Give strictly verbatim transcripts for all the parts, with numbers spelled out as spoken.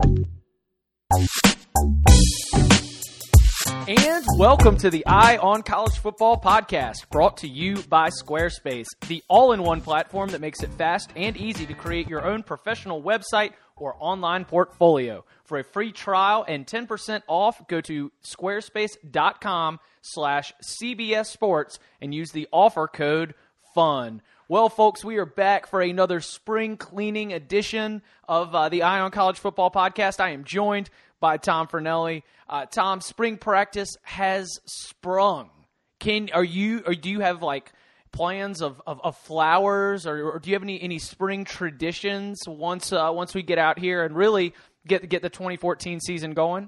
And welcome to the Eye on College Football podcast, brought to you by Squarespace, the all-in-one platform that makes it fast and easy to create your own professional website or online portfolio. For a free trial and ten percent off, go to squarespace.com slash CBS Sports and use the offer code FUN. Well, folks, we are back for another spring cleaning edition of uh, the Eye on College Football podcast. I am joined by Tom Fornelli. Uh, Tom, spring practice has sprung. Can are you or do you have like plans of, of, of flowers, or, or do you have any, any spring traditions once uh, once we get out here and really get get the twenty fourteen season going?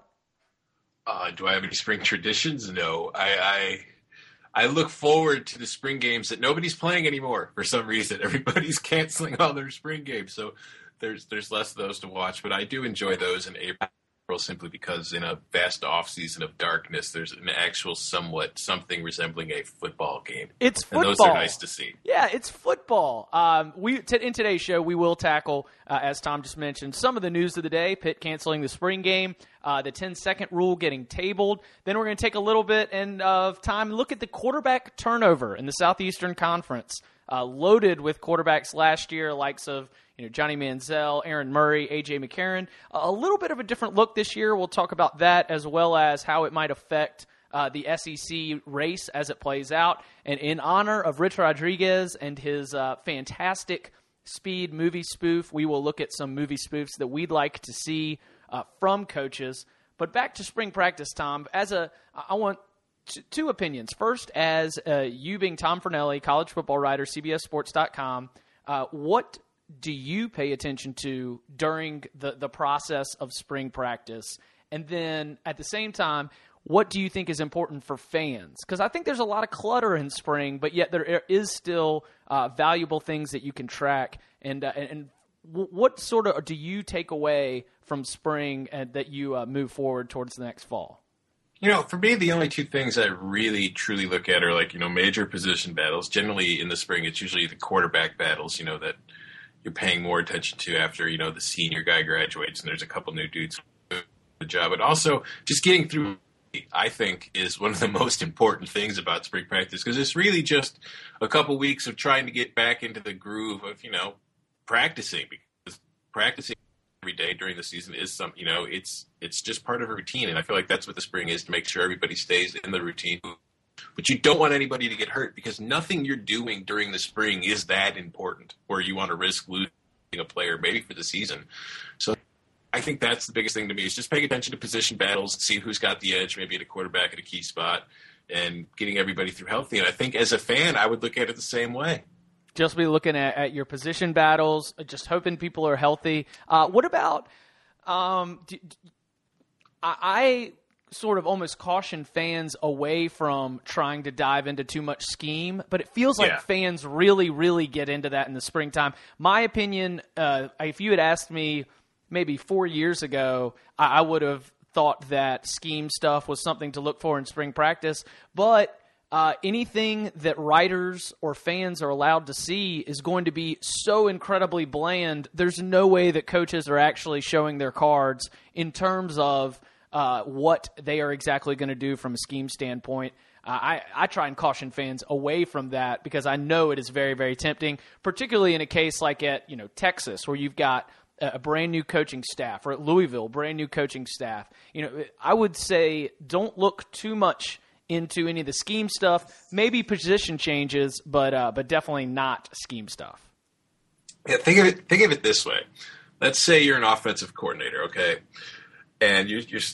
Uh, do I have any spring traditions? No. I, I I look forward to the spring games that nobody's playing anymore for some reason. Everybody's canceling all their spring games, so there's there's less of those to watch. But I do enjoy those in April, simply because in a vast off season of darkness, there's an actual somewhat something resembling a football game. It's football. And those are nice to see. Yeah, it's football. Um, we t- in today's show, we will tackle, uh, as Tom just mentioned, some of the news of the day. Pitt canceling the spring game, uh, the ten-second rule getting tabled. Then we're going to take a little bit and of time look at the quarterback turnover in the Southeastern Conference, uh, loaded with quarterbacks last year, likes of You know, Johnny Manziel, Aaron Murray, A J McCarron. A little bit of a different look this year. We'll talk about that, as well as how it might affect uh, the S E C race as it plays out. And in honor of Rich Rodriguez and his uh, fantastic Speed movie spoof, we will look at some movie spoofs that we'd like to see uh, from coaches. But back to spring practice, Tom. As a, I want t- two opinions. First, as uh, you being Tom Fornelli, college football writer, C B S Sports dot com, uh, what do you pay attention to during the, the process of spring practice? And then at the same time, what do you think is important for fans? Because I think there's a lot of clutter in spring, but yet there is still uh, valuable things that you can track. And uh, and what sort of do you take away from spring and that you uh, move forward towards the next fall? You know, for me, the only two things I really, truly look at are like, you know, major position battles. Generally in the spring, it's usually the quarterback battles, you know, that you're paying more attention to after, you know, the senior guy graduates and there's a couple new dudes who do the job. But also just getting through, I think, is one of the most important things about spring practice, because it's really just a couple weeks of trying to get back into the groove of, you know, practicing, because practicing every day during the season is some, you know, it's, it's just part of a routine. And I feel like that's what the spring is, to make sure everybody stays in the routine. But you don't want anybody to get hurt, because nothing you're doing during the spring is that important where you want to risk losing a player maybe for the season. So I think that's the biggest thing to me, is just paying attention to position battles, see who's got the edge, maybe at a quarterback at a key spot, and getting everybody through healthy. And I think as a fan, I would look at it the same way. Just be looking at, at your position battles, just hoping people are healthy. Uh, what about um, – I, I – sort of almost caution fans away from trying to dive into too much scheme, but it feels like yeah. fans really, really get into that in the springtime. My opinion, uh, if you had asked me maybe four years ago, I, I would have thought that scheme stuff was something to look for in spring practice, but uh, anything that writers or fans are allowed to see is going to be so incredibly bland. There's no way that coaches are actually showing their cards in terms of Uh, what they are exactly going to do from a scheme standpoint. Uh, I, I try and caution fans away from that, because I know it is very, very tempting, particularly in a case like at, you know, Texas, where you've got a, a brand new coaching staff, or at Louisville, brand new coaching staff. You know, I would say don't look too much into any of the scheme stuff, maybe position changes, but uh, but definitely not scheme stuff. Yeah, think of it, think of it this way. Let's say you're an offensive coordinator, okay? And you're, you're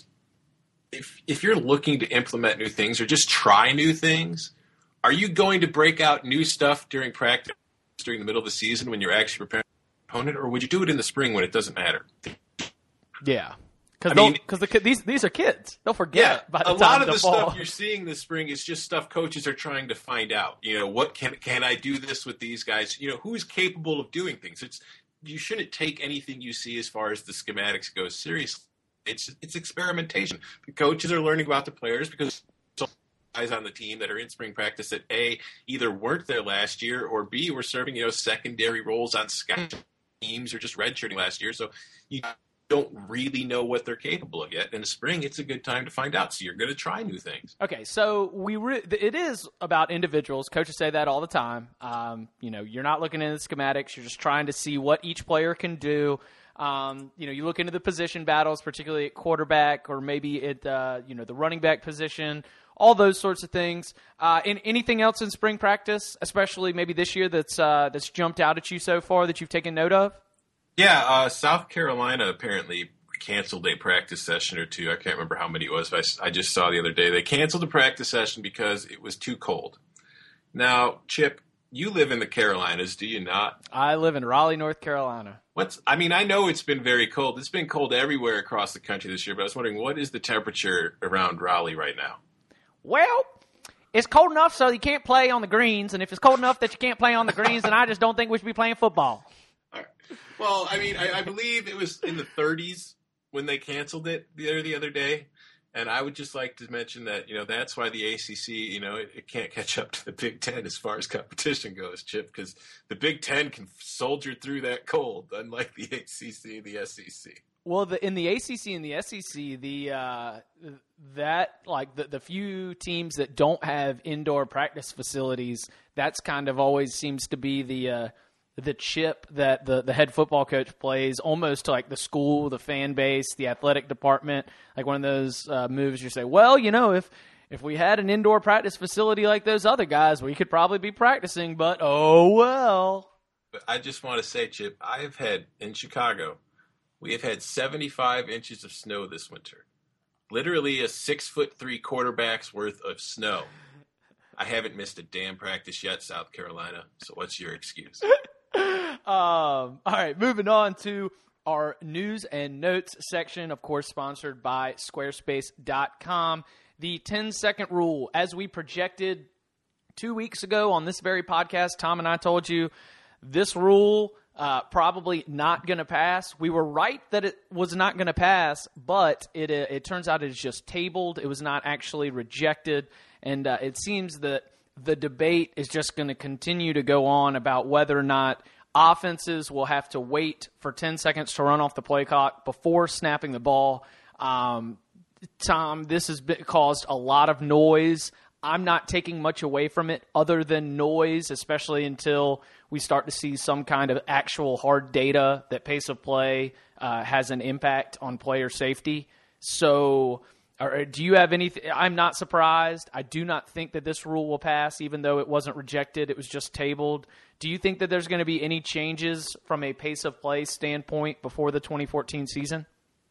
If if you're looking to implement new things or just try new things, are you going to break out new stuff during practice during the middle of the season when you're actually preparing your opponent, or would you do it in the spring when it doesn't matter? Yeah, because because the these these are kids, they'll forget. Yeah, by the a time lot of the the fall. stuff you're seeing this spring is just stuff coaches are trying to find out. You know, what can can I do this with these guys? You know, who's capable of doing things? It's you shouldn't take anything you see as far as the schematics go seriously. It's it's experimentation. The coaches are learning about the players, because guys on the team that are in spring practice that A, either weren't there last year, or B, were serving, you know, secondary roles on scout teams or just redshirting last year. So you don't really know what they're capable of yet. In the spring, it's a good time to find out. So you're going to try new things. Okay, so we re- it is about individuals. Coaches say that all the time. Um, you know, you're not looking into the schematics. You're just trying to see what each player can do. Um, you know, you look into the position battles, particularly at quarterback or maybe at uh, you know the running back position. All those sorts of things. Uh, in, anything else in spring practice, especially maybe this year, that's uh, that's jumped out at you so far that you've taken note of? Yeah, uh, South Carolina apparently canceled a practice session or two. I can't remember how many it was, but I, I just saw the other day. They canceled a practice session because it was too cold. Now, Chip, you live in the Carolinas, do you not? I live in Raleigh, North Carolina. What's? I mean, I know it's been very cold. It's been cold everywhere across the country this year, but I was wondering, what is the temperature around Raleigh right now? Well, it's cold enough so you can't play on the greens, and if it's cold enough that you can't play on the greens, then I just don't think we should be playing football. All right. Well, I mean, I, I believe it was in the thirties when they canceled it the other, the other day, and I would just like to mention that, you know, that's why the A C C, you know, it, it can't catch up to the Big Ten as far as competition goes, Chip, because the Big Ten can soldier through that cold, unlike the A C C and the S E C. Well, the, in the A C C and the S E C, the uh, that like the, the few teams that don't have indoor practice facilities, that's kind of always seems to be the uh, the chip that the, the head football coach plays, almost to like the school, the fan base, the athletic department. Like one of those uh, moves you say, well, you know, if if we had an indoor practice facility like those other guys, we could probably be practicing. But oh well. But I just want to say, Chip, I have had in Chicago. We have had seventy-five inches of snow this winter. Literally a six foot three quarterback's worth of snow. I haven't missed a damn practice yet, South Carolina. So what's your excuse? um, all right, moving on to our news and notes section, of course, sponsored by Squarespace dot com. The ten second rule, as we projected two weeks ago on this very podcast, Tom and I told you this rule Uh, probably not going to pass. We were right that it was not going to pass, but it uh, it turns out it is just tabled. It was not actually rejected, and uh, it seems that the debate is just going to continue to go on about whether or not offenses will have to wait for ten seconds to run off the play clock before snapping the ball. Um, Tom, this has been, caused a lot of noise. I'm not taking much away from it other than noise, especially until we start to see some kind of actual hard data that pace of play uh, has an impact on player safety. So or do you have anything? I'm not surprised. I do not think that this rule will pass, even though it wasn't rejected. It was just tabled. Do you think that there's going to be any changes from a pace of play standpoint before the twenty fourteen season?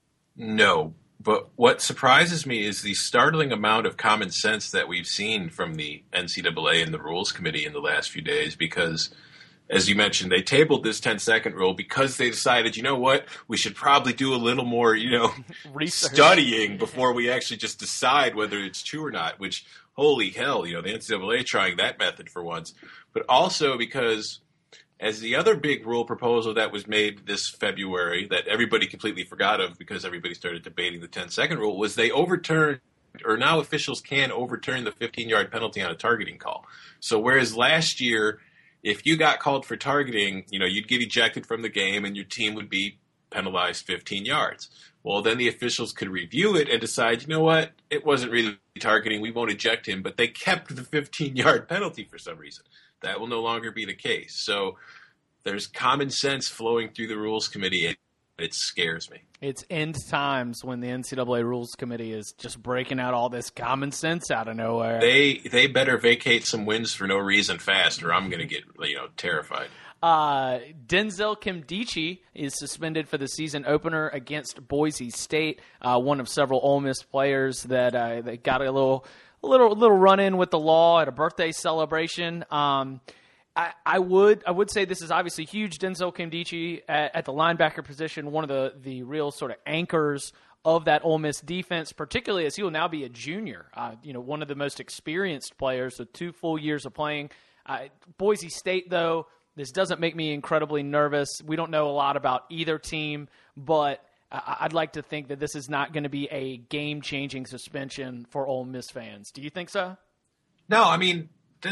No. But what surprises me is the startling amount of common sense that we've seen from the N C double A and the Rules Committee in the last few days because, as you mentioned, they tabled this ten-second rule because they decided, you know what, we should probably do a little more, you know, studying before we actually just decide whether it's true or not, which, holy hell, you know, the N C double A trying that method for once. But also because, as the other big rule proposal that was made this February that everybody completely forgot of because everybody started debating the ten-second rule was they overturned, or now officials can overturn the fifteen-yard penalty on a targeting call. So whereas last year, if you got called for targeting, you know, you'd get ejected from the game and your team would be penalized fifteen yards. Well, then the officials could review it and decide, you know what, it wasn't really targeting, we won't eject him, but they kept the fifteen-yard penalty for some reason. That will no longer be the case. So there's common sense flowing through the Rules Committee, and it scares me. It's end times when the N C double A Rules Committee is just breaking out all this common sense out of nowhere. They they better vacate some wins for no reason fast, or I'm going to get you know terrified. Uh, Denzel Kimdichie is suspended for the season opener against Boise State. Uh, one of several Ole Miss players that uh, that got a little. A little little run in with the law at a birthday celebration. Um, I, I would I would say this is obviously huge. Denzel Kimdichie at, at the linebacker position, one of the, the real sort of anchors of that Ole Miss defense, particularly as he will now be a junior. Uh, you know, one of the most experienced players with two full years of playing. Uh, Boise State, though, this doesn't make me incredibly nervous. We don't know a lot about either team, but I'd like to think that this is not going to be a game-changing suspension for Ole Miss fans. Do you think so? No, I mean,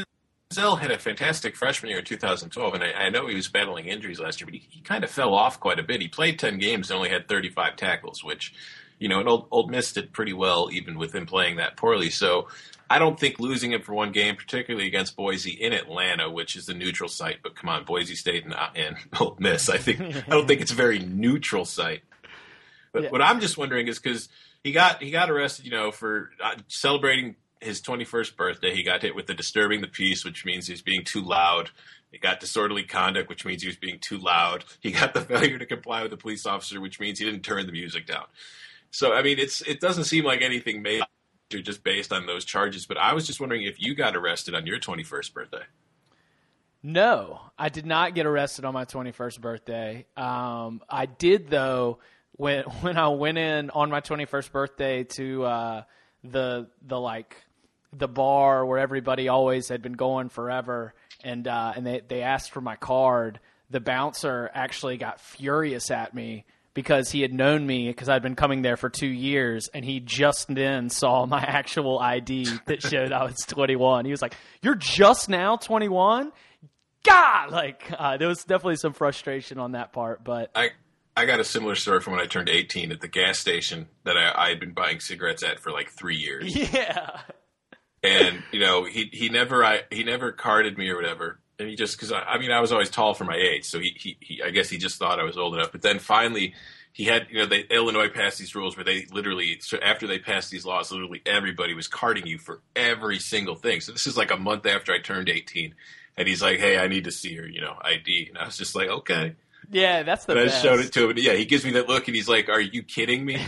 Zell had a fantastic freshman year in two thousand twelve, and I, I know he was battling injuries last year, but he, he kind of fell off quite a bit. He played ten games and only had thirty-five tackles, which, you know, and Old, Old Miss did pretty well even with him playing that poorly. So I don't think losing him for one game, particularly against Boise in Atlanta, which is the neutral site, but come on, Boise State and, and Old Miss, I think I don't think it's a very neutral site. But yeah. What I'm just wondering is because he got he got arrested, you know, for uh, celebrating his twenty-first birthday. He got hit with the disturbing the peace, which means he was being too loud. He got disorderly conduct, which means he was being too loud. He got the failure to comply with the police officer, which means he didn't turn the music down. So, I mean, it's it doesn't seem like anything major just based on those charges. But I was just wondering if you got arrested on your twenty-first birthday. No, I did not get arrested on my twenty-first birthday. Um, I did, though, when when I went in on my twenty-first birthday to uh, the the like the bar where everybody always had been going forever, and uh, and they they asked for my card. The bouncer actually got furious at me because he had known me because I'd been coming there for two years, and he just then saw my actual I D that showed I was twenty-one. He was like, "You're just now twenty-one?" God, like uh, there was definitely some frustration on that part, but I. I got a similar story from when I turned eighteen at the gas station that I, I had been buying cigarettes at for like three years. Yeah. And, you know, he he never I, he never carded me or whatever. And he just, because, I, I mean, I was always tall for my age. So he, he, he, I guess he just thought I was old enough. But then finally, he had, you know, they, Illinois passed these rules where they literally, so after they passed these laws, literally everybody was carding you for every single thing. So this is like a month after I turned eighteen. And he's like, hey, I need to see your, you know, I D. And I was just like, okay. Yeah, that's the and best. I showed it to him. And yeah, he gives me that look, and he's like, "Are you kidding me?"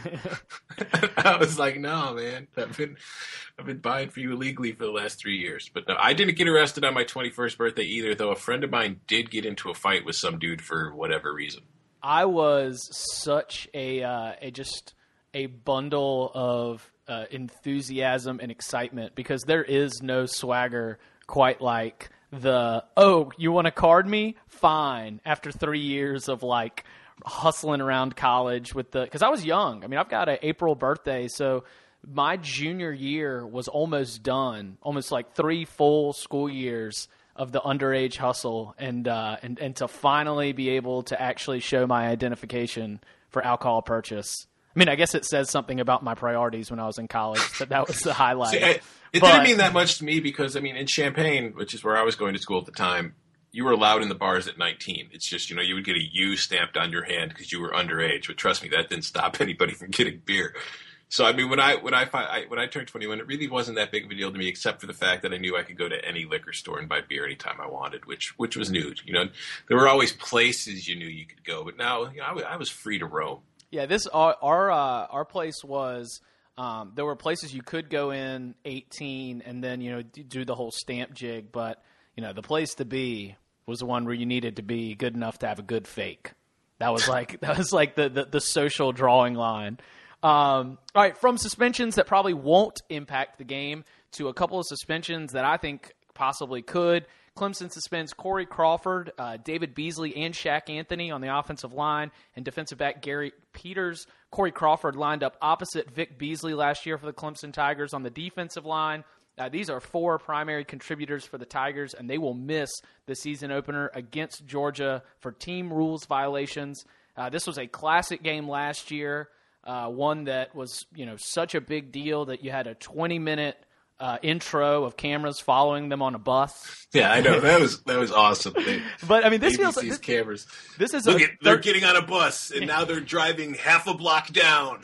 I was like, "No, man. I've been, I've been buying for you illegally for the last three years." But no, I didn't get arrested on my twenty-first birthday either. Though a friend of mine did get into a fight with some dude for whatever reason. I was such a, uh, a just a bundle of uh, enthusiasm and excitement because there is no swagger quite like the, oh, you want to card me? Fine. After three years of like hustling around college with the, because I was young. I mean, I've got an April birthday, so my junior year was almost done, almost like three full school years of the underage hustle, and uh, and and to finally be able to actually show my identification for alcohol purchase. I mean, I guess it says something about my priorities when I was in college, but that was the highlight. See, I, it but, didn't mean that much to me because, I mean, in Champaign, which is where I was going to school at the time, you were allowed in the bars at nineteen. It's just, you know, you would get a U stamped on your hand because you were underage. But trust me, that didn't stop anybody from getting beer. So, I mean, when I when I, I when I turned twenty-one, it really wasn't that big of a deal to me, except for the fact that I knew I could go to any liquor store and buy beer anytime I wanted, which which was new. You know, there were always places you knew you could go, but now you know, I, I was free to roam. Yeah, this our our, uh, our place was. Um, there were places you could go in eighteen and then you know do the whole stamp jig, but you know the place to be was the one where you needed to be good enough to have a good fake. That was like that was like the the, the social drawing line. Um, all right, from suspensions that probably won't impact the game to a couple of suspensions that I think possibly could. Clemson suspends Corey Crawford, uh, David Beasley, and Shaq Anthony on the offensive line, and defensive back Gary Peters. Corey Crawford lined up opposite Vic Beasley last year for the Clemson Tigers on the defensive line. Uh, these are four primary contributors for the Tigers, and they will miss the season opener against Georgia for team rules violations. Uh, this was a classic game last year, uh, one that was you know such a big deal that you had a twenty-minute Uh, intro of cameras following them on a bus. Yeah, I know that was that was awesome. They, but I mean, this A B C's feels like this, cameras. This is look a, at they're getting on a bus and now they're driving half a block down.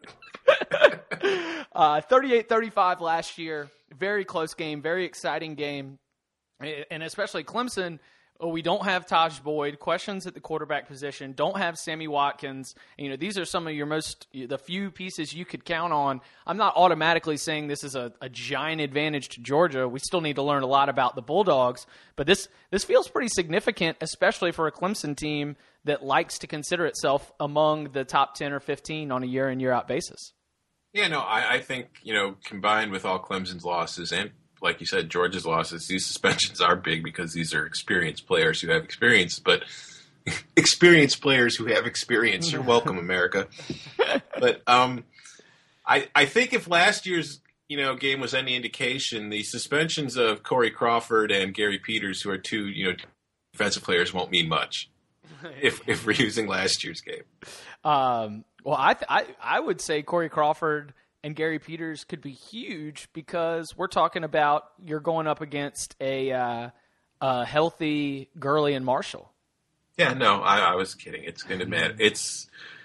uh, thirty-eight thirty-five last year, very close game, very exciting game, and especially Clemson. Oh, we don't have Taj Boyd. Questions at the quarterback position. Don't have Sammy Watkins. You know, these are some of your most the few pieces you could count on. I'm not automatically saying this is a, a giant advantage to Georgia. We still need to learn a lot about the Bulldogs, but this this feels pretty significant, especially for a Clemson team that likes to consider itself among the top ten or fifteen on a year in year out basis. Yeah, no, I, I think you know combined with all Clemson's losses and, like you said, Georgia's losses, these suspensions are big because these are experienced players who have experience, but experienced players who have experience. You're welcome, America. But um, I I think if last year's you know, game was any indication, the suspensions of Corey Crawford and Gary Peters, who are two, you know, defensive players, won't mean much if if we're using last year's game. Um, well, I, th- I I would say Corey Crawford and Gary Peters could be huge because we're talking about you're going up against a, uh, a healthy Gurley and Marshall. Yeah, no, I, I was kidding. It's going to matter. It's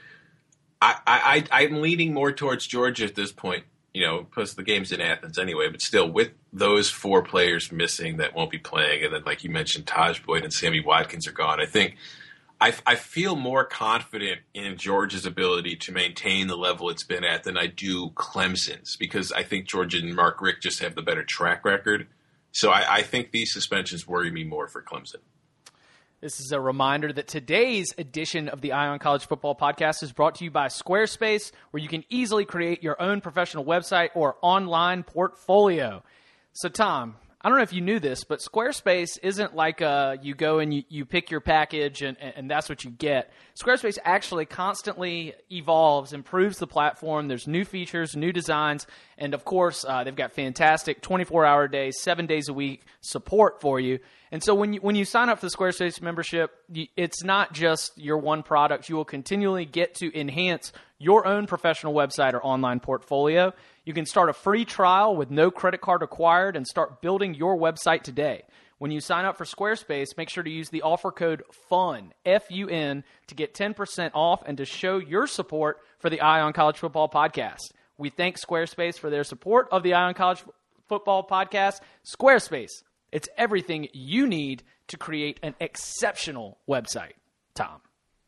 I, I, I'm leaning more towards Georgia at this point, you know, plus the game's in Athens anyway, but still with those four players missing that won't be playing, and then like you mentioned, Taj Boyd and Sammy Watkins are gone, I think I, I feel more confident in Georgia's ability to maintain the level it's been at than I do Clemson's, because I think Georgia and Mark Richt just have the better track record. So I, I think these suspensions worry me more for Clemson. This is a reminder that today's edition of the Eye on College Football podcast is brought to you by Squarespace, where you can easily create your own professional website or online portfolio. So, Tom, I don't know if you knew this, but Squarespace isn't like uh, you go and you, you pick your package and, and that's what you get. Squarespace actually constantly evolves, improves the platform. There's new features, new designs, and of course, uh, they've got fantastic twenty-four hour days, seven days a week support for you. And so when you, when you sign up for the Squarespace membership, you, it's not just your one product. You will continually get to enhance your own professional website or online portfolio. You can start a free trial with no credit card required and start building your website today. When you sign up for Squarespace, make sure to use the offer code FUN, F U N, to get ten percent off and to show your support for the Eye on College Football podcast. We thank Squarespace for their support of the Eye on College Football podcast. Squarespace, it's everything you need to create an exceptional website. Tom.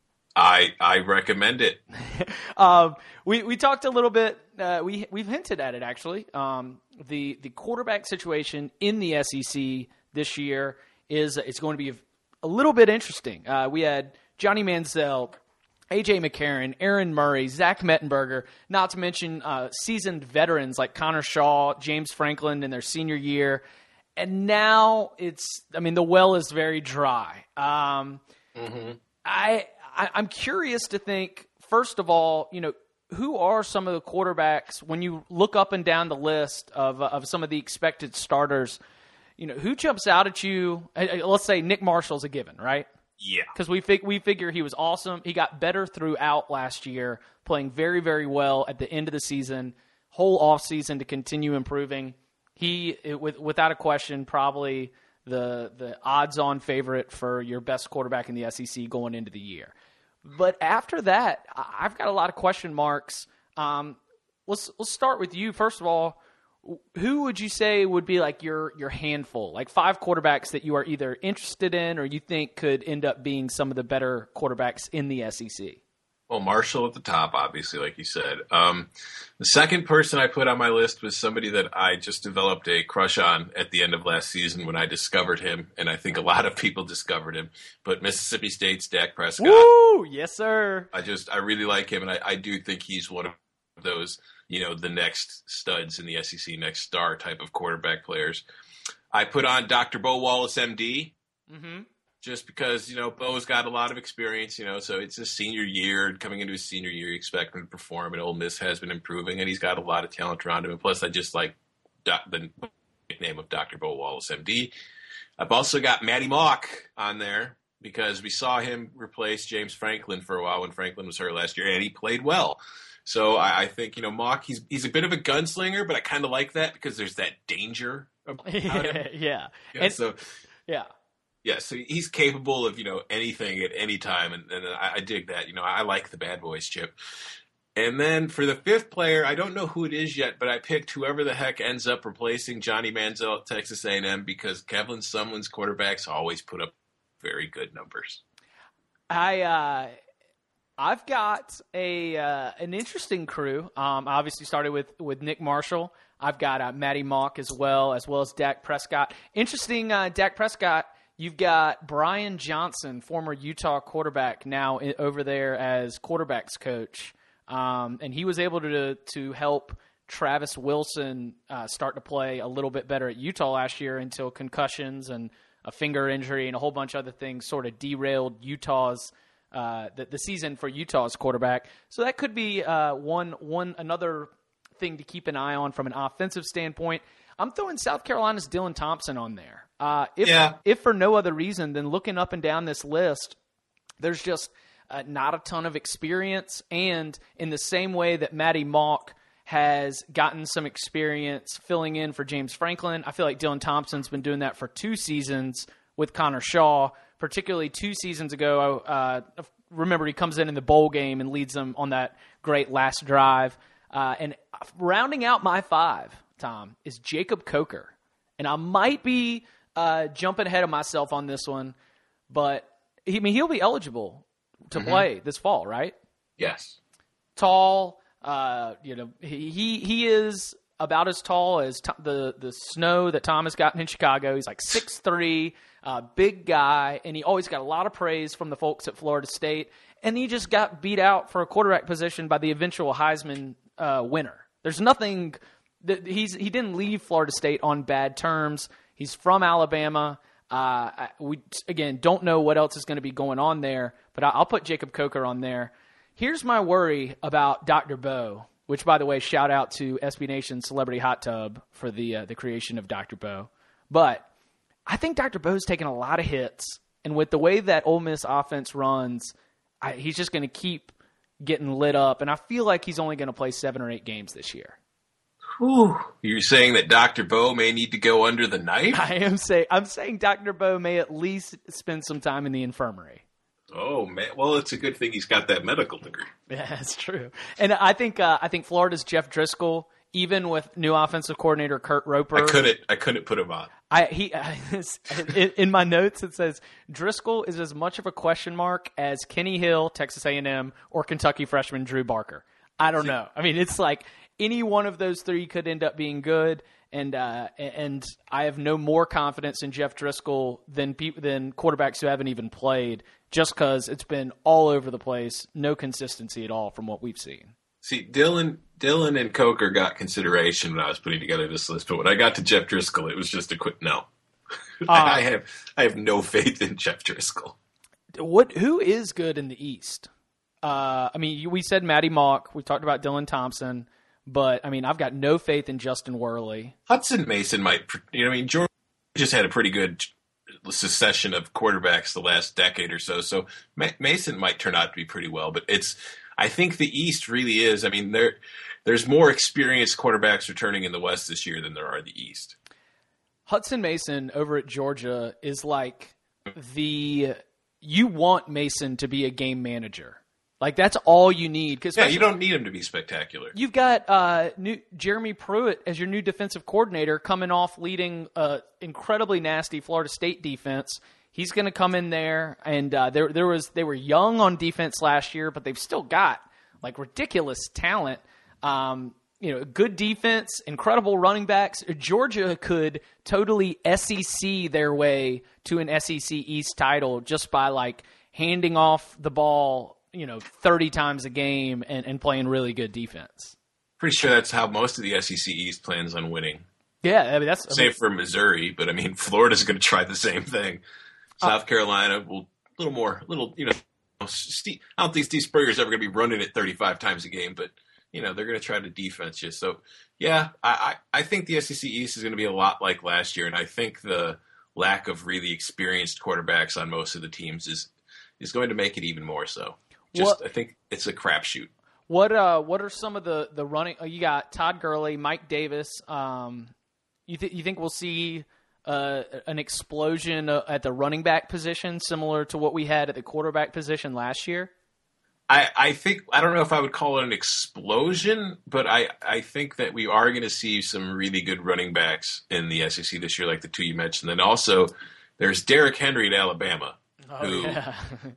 I I recommend it. um, we we talked a little bit. Uh, we we've hinted at it actually. Um, the the quarterback situation in the S E C this year is it's going to be a, a little bit interesting. Uh, we had Johnny Manziel, A J McCarron, Aaron Murray, Zach Mettenberger, not to mention uh, seasoned veterans like Connor Shaw, James Franklin in their senior year. And now it's, I mean, the well is very dry. Um, mm-hmm. I, I, I'm curious to think, first of all, you know, who are some of the quarterbacks, when you look up and down the list of, of some of the expected starters, you know, who jumps out at you? Let's say Nick Marshall's a given, right? Yeah. Because we, fig- we figure he was awesome. He got better throughout last year, playing very, very well at the end of the season, whole offseason to continue improving. He, with, without a question, probably the the odds-on favorite for your best quarterback in the S E C going into the year. But after that, I've got a lot of question marks. Um, let's let's start with you. First of all, who would you say would be like your your handful, like five quarterbacks that you are either interested in or you think could end up being some of the better quarterbacks in the S E C? Well, Marshall at the top, obviously, like you said. Um, the second person I put on my list was somebody that I just developed a crush on at the end of last season when I discovered him, and I think a lot of people discovered him. But Mississippi State's Dak Prescott. Woo! Yes, sir. I just, I really like him, and I, I do think he's one of those, you know, the next studs in the S E C, next star type of quarterback players. I put on Doctor Bo Wallace, M D. Mm-hmm. Just because, you know, Bo's got a lot of experience, you know, so it's his senior year. Coming into his senior year, you expect him to perform, and Ole Miss has been improving, and he's got a lot of talent around him. And plus, I just like the nickname of Doctor Bo Wallace, M D. I've also got Matty Mock on there because we saw him replace James Franklin for a while when Franklin was hurt last year, and he played well. So I, I think, you know, Mock, he's he's a bit of a gunslinger, but I kind of like that because there's that danger about him. yeah. Yeah, and, so, yeah. Yeah, so he's capable of, you know, anything at any time, and, and I, I dig that. You know, I like the bad boys, Chip. And then for the fifth player, I don't know who it is yet, but I picked whoever the heck ends up replacing Johnny Manziel at Texas A and M because Kevin Sumlin's quarterbacks always put up very good numbers. I uh, I've got a uh, an interesting crew. Um, I obviously started with, with Nick Marshall. I've got uh, Matty Mock as well, as well as Dak Prescott. Interesting, uh, Dak Prescott. You've got Brian Johnson, former Utah quarterback, now in, over there as quarterbacks coach, um, and he was able to to help Travis Wilson uh, start to play a little bit better at Utah last year until concussions and a finger injury and a whole bunch of other things sort of derailed Utah's uh, the, the season for Utah's quarterback. So that could be uh, one one another thing to keep an eye on from an offensive standpoint. I'm throwing South Carolina's Dylan Thompson on there. Uh, if, yeah. if for no other reason than looking up and down this list, there's just uh, not a ton of experience. And in the same way that Matty Mock has gotten some experience filling in for James Franklin, I feel like Dylan Thompson's been doing that for two seasons with Connor Shaw, particularly two seasons ago. Uh, remember, he comes in in the bowl game and leads them on that great last drive. Uh, and rounding out my five, Tom, is Jacob Coker. And I might be uh, jumping ahead of myself on this one, but he, I mean, he'll be eligible to mm-hmm. play this fall, right? Yes. Tall, uh, you know, he, he he is about as tall as to, the the snow that Tom has gotten in Chicago. He's like six three, uh, big guy, and he always got a lot of praise from the folks at Florida State. And he just got beat out for a quarterback position by the eventual Heisman uh, winner. There's nothing that he's he didn't leave Florida State on bad terms. He's from Alabama. Uh, we again don't know what else is going to be going on there, but I'll put Jacob Coker on there. Here's my worry about Doctor Bo, which, by the way, shout out to S B Nation Celebrity Hot Tub for the uh, the creation of Doctor Bo. But I think Doctor Bo's taken a lot of hits, and with the way that Ole Miss offense runs, I, he's just going to keep getting lit up, and I feel like he's only going to play seven or eight games this year. Whew. You're saying that Doctor Bo may need to go under the knife? I am saying I'm saying Doctor Bo may at least spend some time in the infirmary. Oh man! Well, it's a good thing he's got that medical degree. Yeah, that's true. And I think uh, I think Florida's Jeff Driscoll, even with new offensive coordinator Kurt Roper, I couldn't I couldn't put him on. I he in, in my notes it says Driscoll is as much of a question mark as Kenny Hill, Texas A and M, or Kentucky freshman Drew Barker. I don't know. I mean, it's like any one of those three could end up being good, and uh, and I have no more confidence in Jeff Driscoll than pe- than quarterbacks who haven't even played, just because it's been all over the place, no consistency at all from what we've seen. See, Dylan, Dylan and Coker got consideration when I was putting together this list, but when I got to Jeff Driscoll, it was just a quick no. Uh, I have I have no faith in Jeff Driscoll. What? Who is good in the East? Uh, I mean, we said Matty Mock. We talked about Dylan Thompson. But, I mean, I've got no faith in Justin Worley. Hudson Mason might, you know, I mean, Georgia just had a pretty good succession of quarterbacks the last decade or so. So Mason might turn out to be pretty well. But it's, I think the East really is, I mean, there, there's more experienced quarterbacks returning in the West this year than there are in the East. Hudson Mason over at Georgia is like the, you want Mason to be a game manager. Like, that's all you need. Cause yeah, you don't need him to be spectacular. You've got uh, new, Jeremy Pruitt as your new defensive coordinator coming off leading uh, incredibly nasty Florida State defense. He's going to come in there, and uh, there there was they were young on defense last year, but they've still got, like, ridiculous talent. Um, you know, good defense, incredible running backs. Georgia could totally S E C their way to an S E C East title just by, like, handing off the ball, you know, thirty times a game and, and playing really good defense. Pretty sure that's how most of the S E C East plans on winning. Yeah, I mean, that's save I mean, for Missouri, but I mean, Florida's going to try the same thing. South uh, Carolina will a little more, little you know. Steve, I don't think Steve Spurrier's ever going to be running it thirty-five times a game, but you know they're going to try to defense you. So yeah, I, I I think the S E C East is going to be a lot like last year, and I think the lack of really experienced quarterbacks on most of the teams is is going to make it even more so. Just, what, I think it's a crapshoot. What uh, what are some of the the running? Uh, you got Todd Gurley, Mike Davis. Um, you think you think we'll see uh, an explosion uh, at the running back position, similar to what we had at the quarterback position last year? I, I think I don't know if I would call it an explosion, but I, I think that we are going to see some really good running backs in the S E C this year, like the two you mentioned. And also, there's Derrick Henry at Alabama. Oh, who yeah.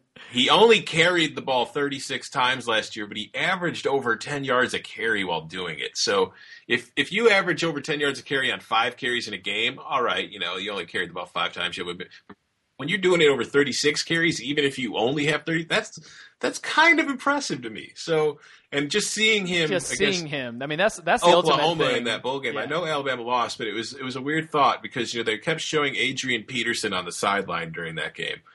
He only carried the ball thirty-six times last year, but he averaged over ten yards a carry while doing it. So if if you average over ten yards a carry on five carries in a game, all right, you know, you only carried the ball five times. You have a, when you're doing it over thirty-six carries, even if you only have thirty, that's that's kind of impressive to me. So, and just seeing him, just against seeing him, I mean, that's that's the Oklahoma ultimate thing. In that bowl game. Yeah. I know Alabama lost, but it was it was a weird thought because you know they kept showing Adrian Peterson on the sideline during that game.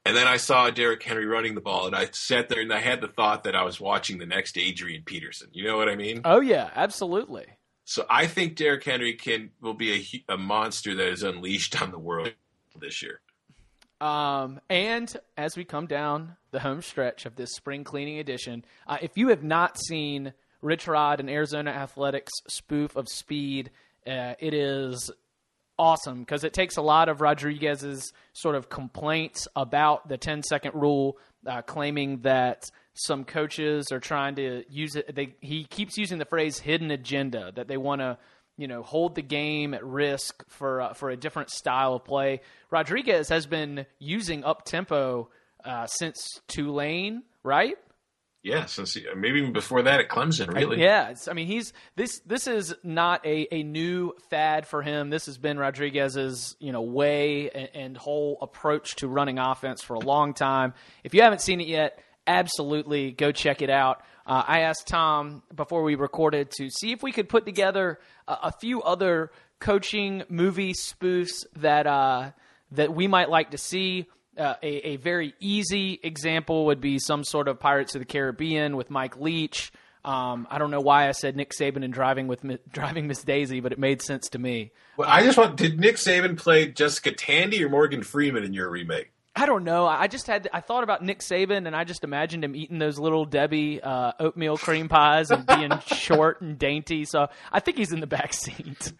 And then I saw Derrick Henry running the ball, and I sat there and I had the thought that I was watching the next Adrian Peterson. You know what I mean? Oh, yeah, absolutely. So I think Derrick Henry can will be a, a monster that is unleashed on the world this year. Um, and as we come down the home stretch of this spring cleaning edition, uh, if you have not seen Rich Rod and Arizona Athletics' spoof of Speed, uh, it is awesome because it takes a lot of Rodriguez's sort of complaints about the ten-second rule, uh, claiming that some coaches are trying to use it. They, he keeps using the phrase hidden agenda, that they want to, you know, hold the game at risk for uh, for a different style of play. Rodriguez has been using up-tempo uh, since Tulane, right? Yeah, since maybe even before that at Clemson, really. Yeah, it's, I mean, he's this. This is not a, a new fad for him. This has been Rodriguez's, you know, way and, and whole approach to running offense for a long time. If you haven't seen it yet, absolutely go check it out. Uh, I asked Tom before we recorded to see if we could put together a, a few other coaching movie spoofs that uh, that we might like to see. Uh, a, a very easy example would be some sort of Pirates of the Caribbean with Mike Leach. Um, I don't know why I said Nick Saban and Driving with Driving Miss Daisy, but it made sense to me. Well, I just want, did Nick Saban play Jessica Tandy or Morgan Freeman in your remake? I don't know. I just had I thought about Nick Saban, and I just imagined him eating those little Debbie uh, oatmeal cream pies and being short and dainty. So I think he's in the back seat.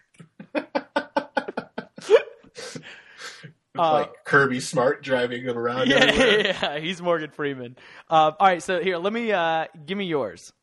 Uh, like Kirby Smart driving him around yeah, everywhere. Yeah, he's Morgan Freeman. Uh, all right, so here, let me uh, give me yours.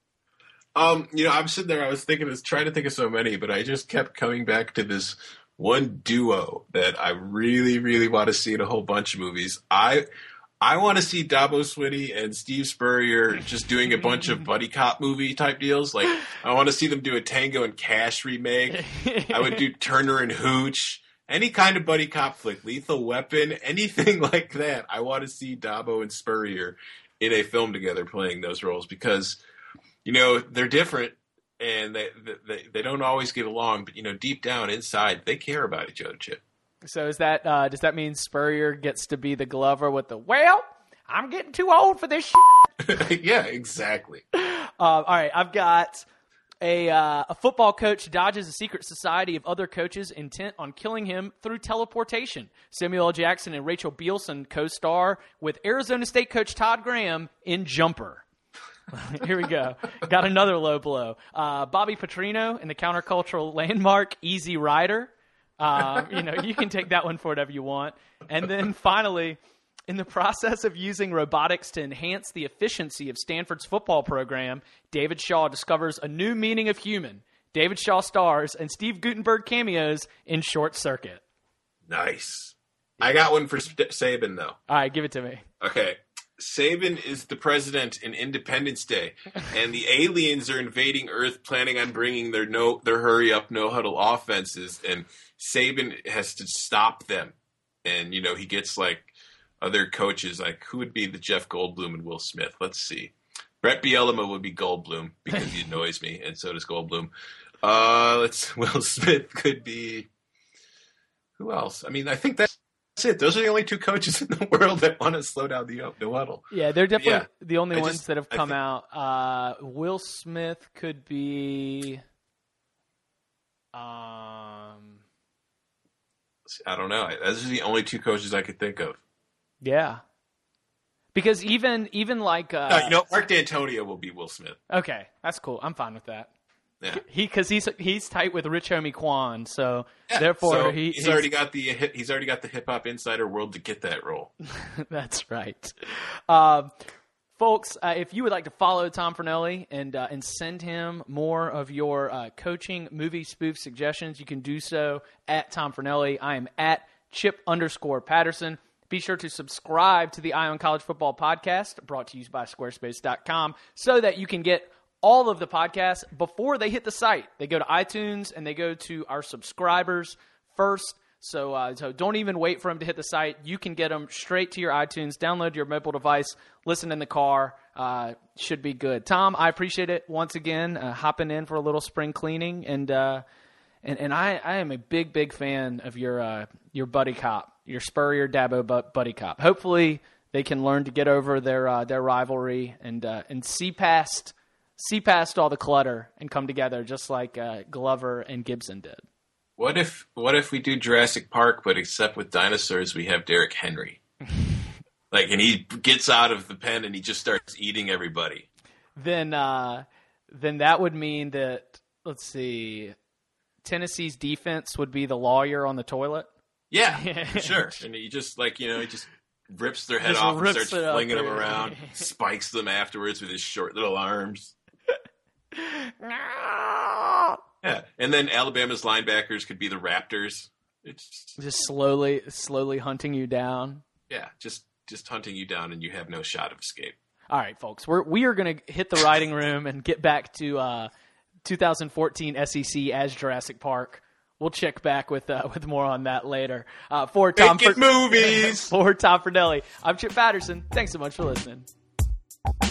Um, you know, I'm sitting there. I was thinking, this, trying to think of so many, but I just kept coming back to this one duo that I really, really want to see in a whole bunch of movies. I, I want to see Dabo Swinney and Steve Spurrier just doing a bunch of buddy cop movie type deals. Like, I want to see them do a Tango and Cash remake. I would do Turner and Hooch. Any kind of buddy cop flick, Lethal Weapon, anything like that. I want to see Dabo and Spurrier in a film together playing those roles because, you know, they're different and they they, they don't always get along. But, you know, deep down inside, they care about each other, Chip. So is that uh, does that mean Spurrier gets to be the Glover with the, well, I'm getting too old for this shit? Yeah, exactly. Uh, all right, I've got... A, uh, a football coach dodges a secret society of other coaches intent on killing him through teleportation. Samuel L. Jackson and Rachel Bielson co-star with Arizona State coach Todd Graham in Jumper. Here we go. Got another low blow. Uh, Bobby Petrino in the countercultural landmark Easy Rider. Uh, you know, you can take that one for whatever you want. And then finally, in the process of using robotics to enhance the efficiency of Stanford's football program, David Shaw discovers a new meaning of human. David Shaw stars and Steve Guttenberg cameos in Short Circuit. Nice. I got one for Saban, though. All right, give it to me. Okay. Saban is the president in Independence Day, and the aliens are invading Earth, planning on bringing their no their hurry up, no huddle offenses, and Saban has to stop them. And you know he gets like other coaches, like who would be the Jeff Goldblum and Will Smith? Let's see. Brett Bielema would be Goldblum because he annoys me, and so does Goldblum. Uh, let's Will Smith could be who else? I mean, I think that's. That's it. Those are the only two coaches in the world that want to slow down the no huddle. Yeah, they're definitely yeah. the only I ones just, that have come think, out. Uh, Will Smith could be. Um, I don't know. Those are the only two coaches I could think of. Yeah, because even even like uh, no, you know, Mark D'Antonio will be Will Smith. Okay, that's cool. I'm fine with that. Yeah, he because he's he's tight with Rich Homie Quan, so yeah. therefore so he, he's, he's already got the he's already got the hip hop insider world to get that role. That's right, um, folks. Uh, if you would like to follow Tom Fornelli and uh, and send him more of your uh, coaching movie spoof suggestions, you can do so at Tom Fornelli. I am at Chip underscore Patterson. Be sure to subscribe to the Eye on College Football podcast, brought to you by Squarespace dot com, so that you can get all of the podcasts before they hit the site. They go to iTunes and they go to our subscribers first. So, uh, so don't even wait for them to hit the site. You can get them straight to your iTunes, download your mobile device, listen in the car. Uh, should be good. Tom, I appreciate it once again, uh, hopping in for a little spring cleaning. And uh, and, and I, I am a big, big fan of your uh, your buddy cop, your Spurrier Dabo buddy cop. Hopefully they can learn to get over their uh, their rivalry and uh, and see past see past all the clutter and come together, just like uh, Glover and Gibson did. What if what if we do Jurassic Park, but except with dinosaurs, we have Derrick Henry? Like, and he gets out of the pen and he just starts eating everybody. Then, uh, then that would mean that, let's see, Tennessee's defense would be the lawyer on the toilet. Yeah, for sure. And he just, like, you know, he just rips their head Just off and rips starts it flinging up, them yeah. around, spikes them afterwards with his short little arms. Yeah, and then Alabama's linebackers could be the Raptors. It's Just slowly, slowly hunting you down. yeah, just just hunting you down, and you have no shot of escape. All right, folks, we're we are going to hit the writing room and get back to uh, two thousand fourteen S E C as Jurassic Park. We'll check back with uh, with more on that later. Uh, for Tom Make it for- movies. for Tom Fornelli, I'm Chip Patterson. Thanks so much for listening.